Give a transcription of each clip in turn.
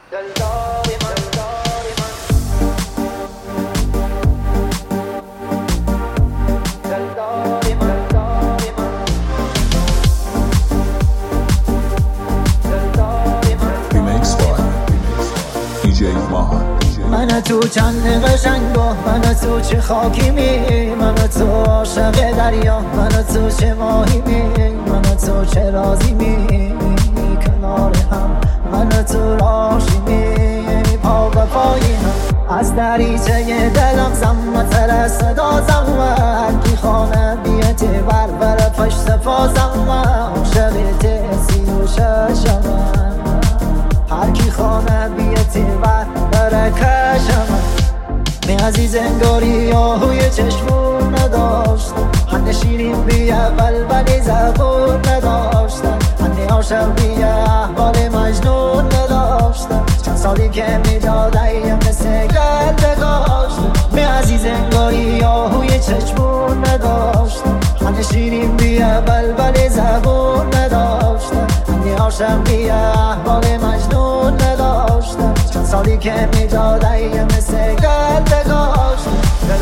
من تو چند قشنگ و من تو چه خاکی می، من تو عاشق دریا، من تو چه ماهی می، من تو چه رازی می کنار هم، من تو راشی می پا به پایی هم. از دریچه دلم زمتر صدا زمت کی خانه بیتی بر پشت پازم عاشق تیسی و ششم هر کی خانه بیتی بر کشم می عزیز انگاری آهوی چشمون نداشتم هنه شیرین بی بلبلی زبون نداشتم هنه عاشق بی احوال مجنون نداشتم چند سالی که می داده مثل گردگاشتم می عزیز انگاری آهوی چشمون نداشتم هنه شیرین بی بلبلی زبون نداشتم هنه عاشق بی احوال مجنون نداشتم چند سالی که می داده مثل گردگاشتم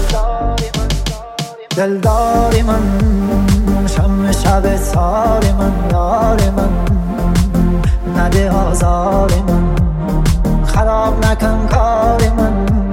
دلداری من شم شب ساری من یار من نده آزار من خراب نکن کار من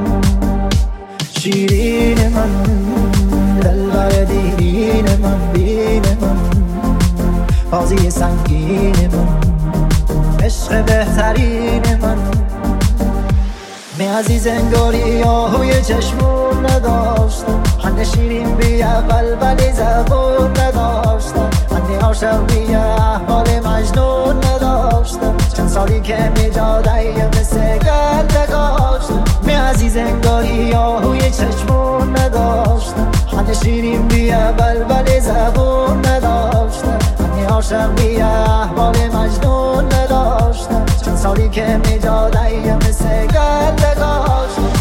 شیرین من دلبر دیرین من بین من بازی سنگین من عشق بهترین من می عزیز انگاری آهوی چشمون نداشتم هنه شیرین بی بلبلی زبون نداشتم هنه عاشق بی احوال مجنون نداشتم چند سالی که می جاده مثل گردگاشتم می عزیز انگاری آهوی چشمون نداشتم هنه شیرین بی بلبلی زبون نداشتم هنه عاشق بی احوال مجنون نداشتم چند سالی که می جاده مثل گردگاشتم